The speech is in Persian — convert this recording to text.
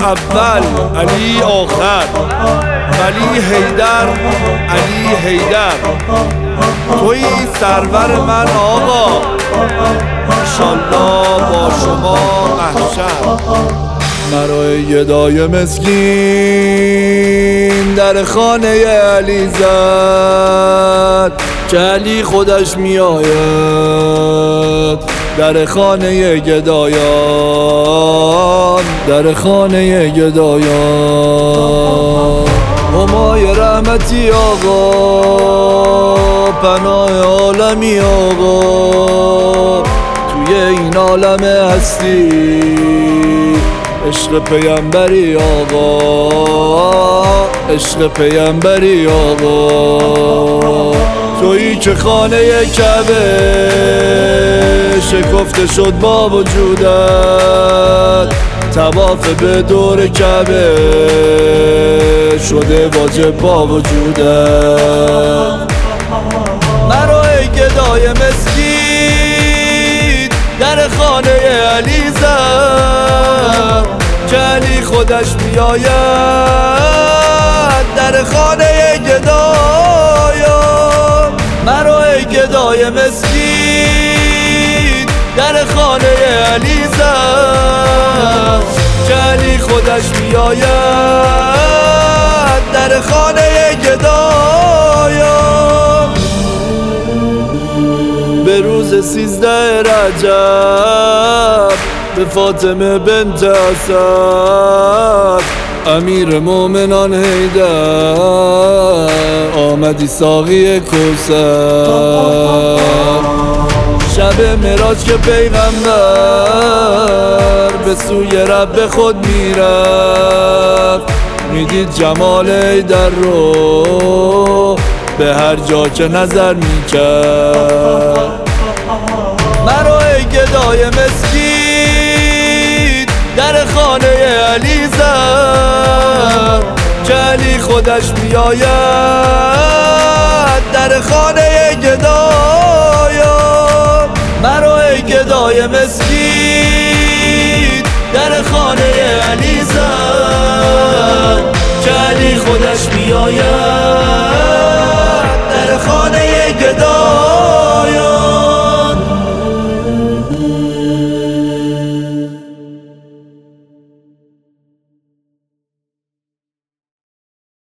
اول علی آخر، ولی حیدر علی حیدر، توی سرور من آقا، انشالله با شما محشر. مرا گدای مسکین در خانه علی زد، که علی خودش می آید در خانه گدایان، در خانه گدایان. همای رحمتی آقا، پناه عالمی آقا، توی این عالم هستی عشق پیامبری آقا، عشق پیامبری آقا. تویی که خانه کعبه شکفته شد با وجودت، طواف به دور کعبه شده واجب با وجودت. مرا ای گدای مسکین در خانه علی زد، که علی خودش بیاید در خانه گدایان. مرا ای گدای مسکین در خانه علی زد، که علی خودش بیاید در خانه گدایان. به روز 13 رجب به فاطمه بنت اسد، امیر مومنان حیدر آمدی ساقی کوثر. شب معراج که پیغمبر به سوی رب خود میرفت، میدید جمال حیدر رو به هر جا که نظر میکرد. مرا ای گدای مسکین در خانه علی زد، که علی خودش بیاید در خانه گدایان. مرا ای گدای مسکین در خانه علی زد، که علی خودش بیاید